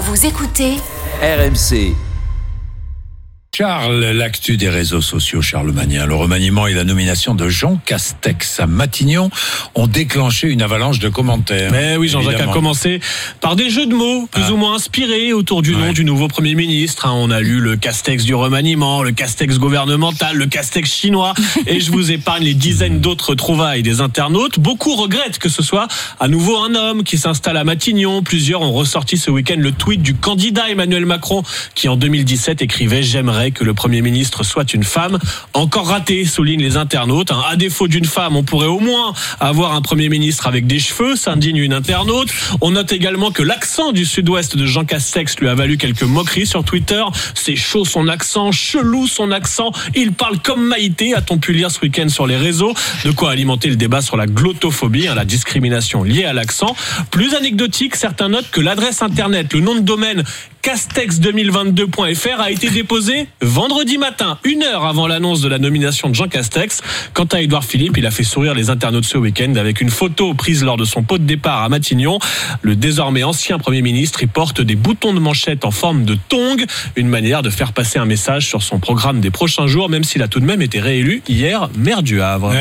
Vous écoutez RMC. Charles, l'actu des réseaux sociaux, Charles Magnin. Le remaniement et la nomination de Jean Castex à Matignon ont déclenché une avalanche de commentaires. Mais oui, Jean-Jacques a commencé par des jeux de mots plus ou moins inspirés autour du nom du nouveau Premier ministre. On a lu le Castex du remaniement, le Castex gouvernemental, le Castex chinois, et je vous épargne les dizaines d'autres trouvailles des internautes. Beaucoup regrettent que ce soit à nouveau un homme qui s'installe à Matignon. Plusieurs ont ressorti ce week-end le tweet du candidat Emmanuel Macron qui en 2017 écrivait « J'aimerais que le Premier ministre soit une femme ». Encore raté, soulignent les internautes. À défaut d'une femme, on pourrait au moins avoir un Premier ministre avec des cheveux, s'indigne une internaute. On note également que l'accent du sud-ouest de Jean Castex lui a valu quelques moqueries sur Twitter. C'est chaud son accent, chelou son accent, il parle comme Maïté, a-t-on pu lire ce week-end sur les réseaux. De quoi alimenter le débat sur la glottophobie, la discrimination liée à l'accent. Plus anecdotique, certains notent que l'adresse internet, le nom de domaine castex2022.fr a été déposé vendredi matin, 1 heure avant l'annonce de la nomination de Jean Castex. Quant à Édouard Philippe, il a fait sourire les internautes ce week-end avec une photo prise lors de son pot de départ à Matignon. Le désormais ancien Premier ministre y porte des boutons de manchette en forme de tongs, une manière de faire passer un message sur son programme des prochains jours, même s'il a tout de même été réélu hier maire du Havre.